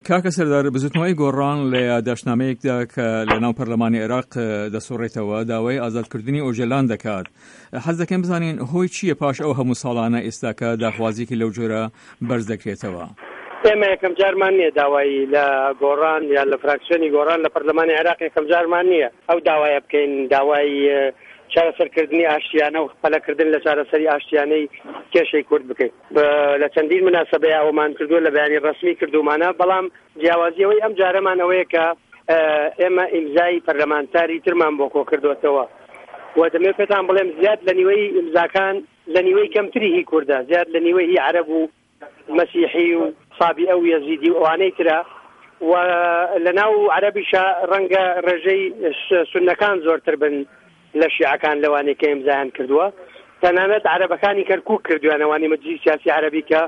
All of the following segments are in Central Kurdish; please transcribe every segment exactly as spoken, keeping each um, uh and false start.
کاکە سەردار بزوتنەوەی گۆڕان لە یادداشتنامەیەکدا کە لە ناو پەرلەمانی عێراق دەسۆڕێتەوە داوای ئازادکردنی ئۆژەلان دەکات. حەز دەکەم بزانین هۆی چییە پاش ئەو هەموو ساڵانە ئێستاکە داخوازیێکی لەو جۆرە بەرز دەکرێتەوە؟ ئێمە یەکەم جارمان نییە داوای لە گۆڕان یان لە فراکسیۆنی گۆڕان لە پەرلەمانی عێراق یەکەم جارمان نییە ئەو داوایە بکەین، داوای چارەسەرکردنی ئاشتیانە و خەلەکردن لە چارەسەری ئاشتیانەی کێشەی کورد بکەین. لە چەندین مناسبەیە ئەومان کردووە لە بەیانی ڕسمی کردومانە، بەڵام جیاوازیەوەی ئەم جارەمان ئەوەیە کە ئێمە ئیمزای پەرلەمانتاری ترمان بۆ کۆ کردوێتەوە و دەمێت پێتان بڵێم زیاد لە نیوەی ئیمزاکان لە نیوەی کەمتری هی کوردە، زیاد لە نیوەی هی عەرەب و مەسیحی و سابی ئەو یەزیدی و ئەوانەی ترە، و لە ناو عەرەبیشە ڕەنگە ڕێژەی سوننەکان زۆرتر بن لە شیعەکان لەوانەی کە ئیمزایان کردووە. تەنانەت عەرەبەکانی کەرکووک کردویان ئەوانی مەجلیسی سیاسی عەرەبی کە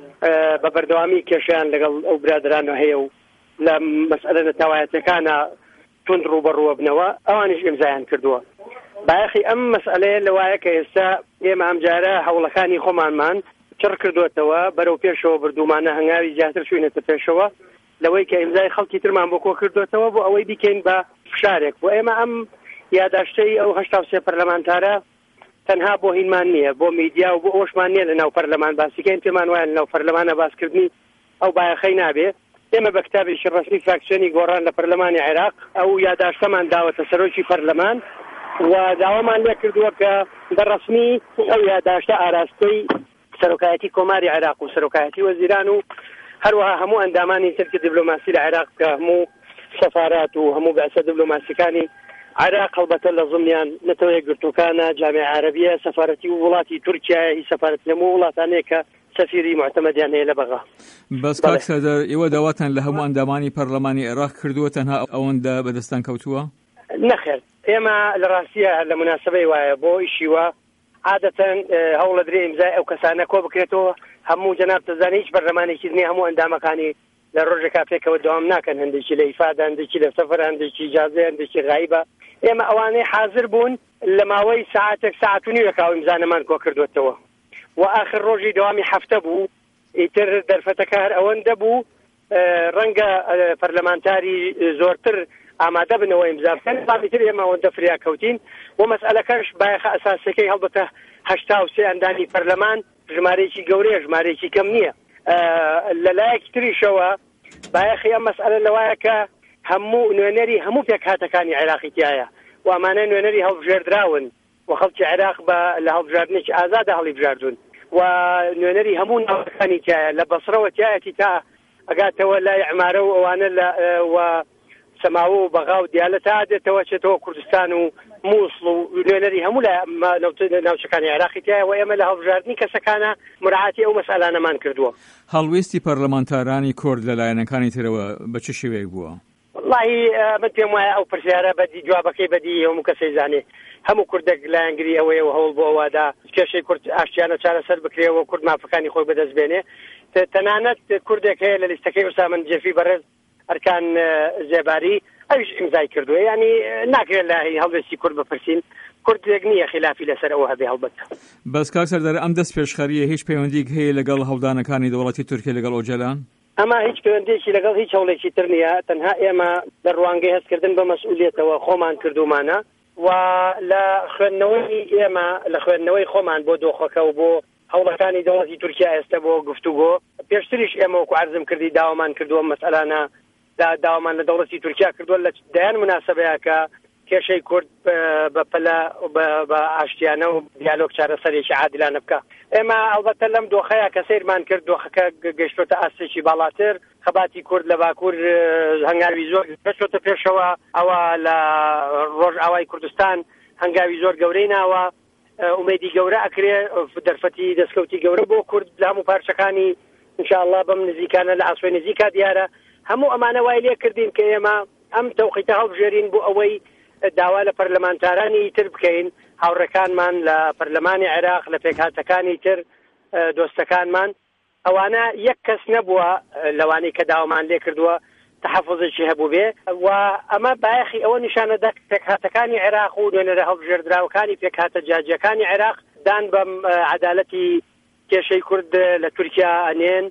بە بەردەوامی کێشیان لەگەڵ ئەو برادرانە هەیە و لە مەسئلە نەتەوایەتەکانە تند ڕوبەڕووە بنەوە، ئەوانیش ئیمزایان کردووە. بایەخی ئەم مەسئلەیە لەوایە کە ئێستا ئێمە ئەم جارە هەوڵەکانی خۆمانمان چڕ کردوێتەوە، بەرەو پێشەوە بردومانە هەنگاوی زیاتر شوێنێتە پێشەوە لەوەی کە ئیمزای خەڵکی ترمان بۆ کۆ کردوێتەوە بۆ ئەوەی بیکەین بە فشارێک. بۆ ئێمە ئەم یادداشتەی ئەو هەشتا و سێ پەرلەمانتارە تەنها بۆ هینمان نییە، بۆ میدیا و بۆ ئەوشمان نییە لە ناو پەرلەمان باسیکەین، پێمان وایە لە ناو پەرلەمانە باسکردنی ئەو بایەخەی نابێ. ئێمە بە کتابێکی ڕەسمی فراکسیۆنی گۆڕان لە پەرلەمانی عێراق ئەو یادداشتەمان داوەتە سەرۆکی پەرلەمان و داوامان لێ کردووە کە بەڕەسمی ئەو یادداشتە ئاراستەی سەرۆکایەتی کۆماری عێراق و سەرۆکایەتی وەزیران و هەروەها هەموو ئەندامانی ترکی دیبلۆماسی لە عێراق کە هەموو سەفارات و هەموو بەعسە دیبلۆماسیەکانی عێراق هەڵبەتە لە زمنیان نەتەوەی گرتوەکانە جامعە عەرەبیە سەفارەتی و وڵاتی تورکیایە هی سەفارەت لەموو وڵاتانەیە کە سەفیری معتەمەدیان هەیە لە بەغا. بەس کاک سەردار ئێوە داواتان لە هەموو ئەندامانی پەرلەمانی عێراق کردووە تەنها ئەوەندە بەدەستان کەوتووە؟ نەخێر، ئێمە لە ڕاستیە لە مناسبەی وایە بۆ ئیشیوە عادەتەن هەوڵ درێ ئیمزای ئەو کەسانە کۆ بکرێتەوە هەموو جەناب دەزانێت هیچ بەرلەمانێکی نییە، هەموو ئەندامەکانی لە ڕۆژێکا پێکەوە دەوام ناکەن، هەندێکی لە ئیفادە، هەندێکی لە سەفەر، هەندێکی ئیجازە، هەندێکی غایبە. ئێمە ئەوانەی حاضر بوون لە ماوەی ساعتێک ساعت و نیوەکەوە ئیمزانەمان کۆ کردوێتەوە و ئاخر ڕۆژی دەوامی هەفتە بوو، ئیتر دەرفەتەکە هەر ئەوەندە بوو ڕەنگە پەرلەمانتاری زۆرتر ئامادە بنەوە ئیمزا بکەن، باڵیتر ئێمە ئەوەندە فریا کەوتین و مەسئلەکەش بایەخە ئەساسەکەی هەڵبەتە هەشتا و سێ ئەندامی پەرلەمان ژمارەیەکی گەورەیە، ژمارەیەکی کەم نییە. لە لایەکی تریشەوە بایەخی ئەم مەسئلە لەوایە کە هەموو نوێنەری هەموو پێکهاتەکانی عێراقی تایە و ئەمانە نوێنەری هەڵبژێردراون و خەڵکی عێراق بە لە هەڵبژاردنێکی ئازادە هەڵی بژاردون و نوێنەری هەموو ناوەکانی تایە لە بەسڕەوە تایەتی تا ئەگاتەوە لای عمارە و ئەوانە و سەماوە و بەغا و دیالە تا دێتەوە چێتەوە کوردستان و مووسڵ و نوێنەری هەموو لە ناوچەکانی عێراقی تایە و ئێمە لە هەڵبژاردننی کەسەکانە مراعاتی ئەو مەسئلانەمان کردووە. هەڵوێستی پەرلەمانتارانی کورد لەلایەنەکانی ترەوە بە چ شێوەیەک بووە؟ والله من پێم وایە ئەو پرسیارە بەدی جوابەکەی بەدی هەموو کەسەی زانێ، هەموو کوردێک لایەنگری ئەوەیە و هەوڵ بۆ ئەوەدا کێشەی کورد ئاشتیانە چارەسەر بکرێەوە، کورد مافەکانی خۆی بەدەست بێنێ. تەنانەت کوردێک هەیە لە لیستەکەی ئوسامە نجەفی بەڕێز ئەرکان زێباری ئەویش ئیمزای کردووە، یعنی ناکرێت لە هەڵوێستی کورد بپرسین، کوردێک نییە خلافی لەسەر ئەوە هەبێ هەڵبەت. بەس کاک سەردار ئەم دەست پێشخەریە هیچ پەیوەندیک هەیە لەگەڵ هەڵدانەکانی دەوڵەتی تورکیا لەگەڵ ئۆجەلان؟ ئەمە هیچ پەیوەندێکی لەگەڵ هیچ هەوڵێکی تر نییە، تەنها ئێمە لە ڕوانگەی هەستکردن بە مەسئولیەتەوە خۆمان کردومانە و لە خوێندنەوەی ئێمە لە خوێندنەوەی خۆمان بۆ دۆخەکە و بۆ هەوڵەکانی دەوڵەتی تورکیا ئێستا بۆ گفتوگۆ پێشتریش ئێمە وەکو عەرزم کردی داوامان کردووە مەسئلانە داوامان لە دەوڵەتی تورکیا کردووە لە دەیان مناسبەیە کە کێشەی کورد بەپەلە بە ئاشتیانە و دیالۆگ چارەسەرێکی عادلانە بکە. ئێمە ئەڵبەتە لەم دۆخەیە کە سەیرمان کرد دۆخەکە گەشتۆتە ئاستێکی باڵاتر، خەباتی کورد لە باکوور هەنگاوی زۆر گەشتۆتە پێشەوە، ئەوە لە ڕۆژ ئاوای کوردستان هەنگاوی زۆر گەورەی ناوە، ئومێدی گەورە ئەکرێ دەرفەتی دەستکەوتی گەورە بۆ کورد لە هەموو پارچەکانی ئینشاءالله بەم نزیکانە لە ئاسوی نزیکا دیارە. هەموو ئەمانە وای لێ کردین کە ئێمە ئەم تەوقیتە هەڵبژێرین بۆ ئەوەی داوا لە پەرلەمانتارانی تر بکەین، هاوڕەکانمان لە پەرلەمانی عێراق لە پێکهاتەکانی تر دۆستەکانمان، ئەوانە یەک کەس نەبووە لەوانەی کە داوامان لێ کردووە تحفظێکی هەبوو بێ و ئەمە بایەخی ئەوە نیشانەدا پێکهاتەکانی عێراق و نوێنەرە هەڵبژێردراوەکانی پێکهاتە جاجیەکانی عێراق دان بەم عەدالەتی کێشەی کورد لە تورکیا ئەنێن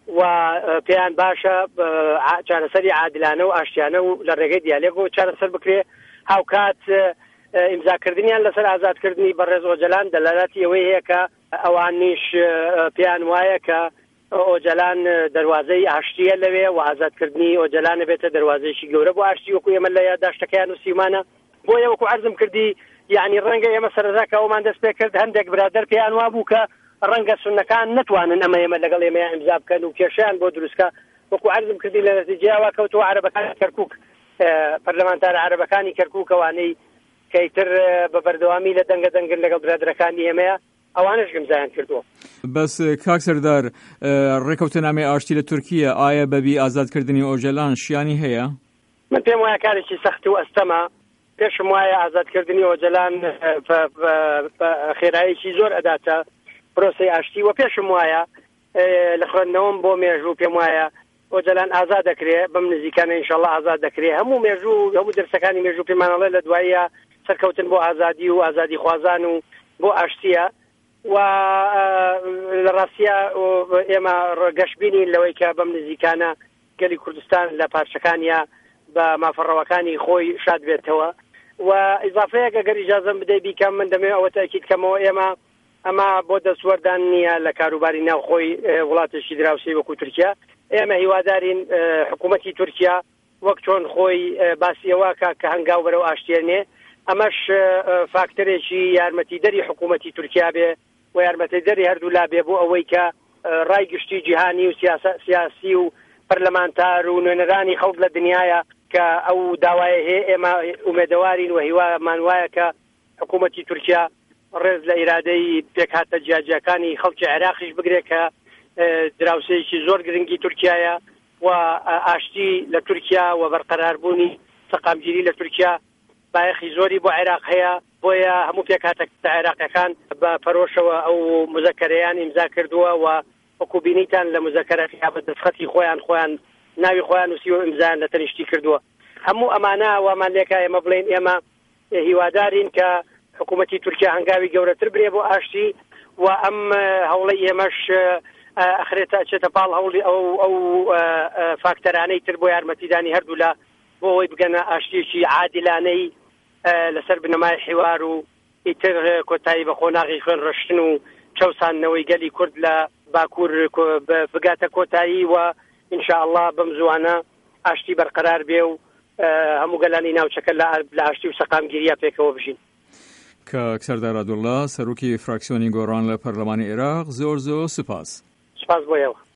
و پێیان باشە چارەسەری عادلانە و ئاشتیانە و لە ڕێگەی دیالێک و چارەسەر بکرێ هاوکات ئیمزاکردنیان لەسەر ئازادکردنی بەڕێز ئۆجەلان دەلالەتی ئەوەی هەیە کە ئەوانیش پێیان وایە کە ئۆجەلان دەواازەی ئاشتیە لەوێ و ئازادکردنی ئۆجەلانە بێتە دەواازەیەکی گەورە بۆ ئاشتی وەکو ئێمە لە یادداشتەکەیان وسیمانە بۆیە وەکو عەرزم کردی یعنی ڕەنگە ئێمە سەرەتا ئەومان دەست پێ کرد هەندێک برادەر پێیان وابوو کە ڕەنگە سونەکان نتوانن ئەمە ئێمە لەگەڵ ئێمە ئیمزا بکەن و کێشیان بۆ دروستکە وەکو عەرزم کردی لە نەتیجەیەوە کەوتووە عەرەبەکانی کەرکووک پەرلەمانتارە عەرەبەکانی کەرکووک ئەوانەی کەیتر بە بەردەوامی لە دەنگە دەنگن لەگەڵ برادەرەکانی ئێمەیە ئەوانش گمزایان کردووە. بەس کاک سەردار ڕێکەوتنامەی ئاشتی لە تورکیە ئایا بەبی ئازادکردنی ئۆجەلان شیانی هەیە؟ من پێم وایە کارێکی سەخت و ئەستەمە پێشم وایە ئازادکردنی ئۆجەلان خێراییکی زۆر ئەداتە پرۆسی ئاشتی و پێشم وایە لە خوێندنەوەم بۆ مێژوو پێم وایە ئۆجەلان ئازاد دەکرێت بەم نزیکانە ئینشاءڵڵا ئازاد دەکرێت هەموو مێژوو هەموو دەرسەکانی مێژوو پێمانەڵێ لە دواییە سەرکەوتن بۆ ئازادی و ئازادی خوازان و بۆ ئاشتیە و لە ڕاستیە ئێمە ڕگەشتبینین لەوەی کە بەم نزیکانە گەلی کوردستان لە پارچەکانیە بە مافەڕەوەکانی خۆی شاد بێتەوە و ئیزافەیەک ئەگەر ئیجازەم بدەی بیکەم من دەمێ ئەوە تاکید کەمەوە ئێمە ئەمە بۆ دەسوەردان نییە لە کاروباری ناوخۆی وڵاتێکی دراوسی وەکو تورکیا ئێمە هیوادارین حکوومەتی تورکیا وەک چۆن خۆی باسیەوە کە هەنگاو بەرەو ئاشتێنێ ئەمەش فاکتەرێکی یارمەتیدەری حکوومەتی تورکیا بێ و یارمەتیدەری هەردوو لا بێ بۆ ئەوەی کە ڕای گشتی جیهانی و سیاسی و پەرلەمانتار و نوێنەرانی خەڵک لە دنیاە کە ئەو داوایە هەیە ئێمە ئومێدەوارین و هیوامان وایە کە حکوومەتی تورکیا ڕێز لە ئیرادەی پێکهاتە جیاجیەکانی خەڵکی عێراقیش بگرێت کە دراوسەیەکی زۆر گرنگی تورکیایە و ئاشتی لە تورکیا و بەرقەراربوونی سەقامگیری لە تورکیا بایەخی زۆری بۆ عێراق هەیە بۆیە هەموو پێکهاتە عێراقیەکان بە پەرۆشەوە ئەو مزەکەرەیان ئیمزا کردووە و وەکو بینیتان لە مزەکەرەکە بە دەستخەتی خۆیان خۆیان ناوی خۆیان نووسی و ئیمزایان لە تەنیشتی کردووە هەموو ئەمانە وامان لێکە ئێمە بڵێن ئێمە هیوادارین کە حکوومەتی تورکیا هەنگاوی گەورەتر برێ بۆ ئاشتی و ئەم هەوڵی ئێمەش ئەخرێتە چێتە پاڵ هەوڵی ئەو ئەو فاکتەرانەی تر بۆ یارمەتیدانی هەردوو لە بۆ ئەوەی بگەنە ئاشتیێکی عادلانەی لەسەر بنەمای حیوار و ئیتر کۆتایی بە خۆناغی خوێن ڕشتن و چەوسانەوەی گەلی کورد لە باکوور بگاتە کۆتایی و ئینشاءالله بەم زوانە ئاشتی بەرقەرار بێ و هەموو گەلانی ناوچەکە لە ئاشتی و سەقامگیریە پێکەوە بژین. کاک سەردار عەبدوڵڵا سەرۆکی فراکسیۆنی گۆڕان لە پەرلەمانی عێراق زۆر زۆر سوپاس. سوپاس بۆیەوە.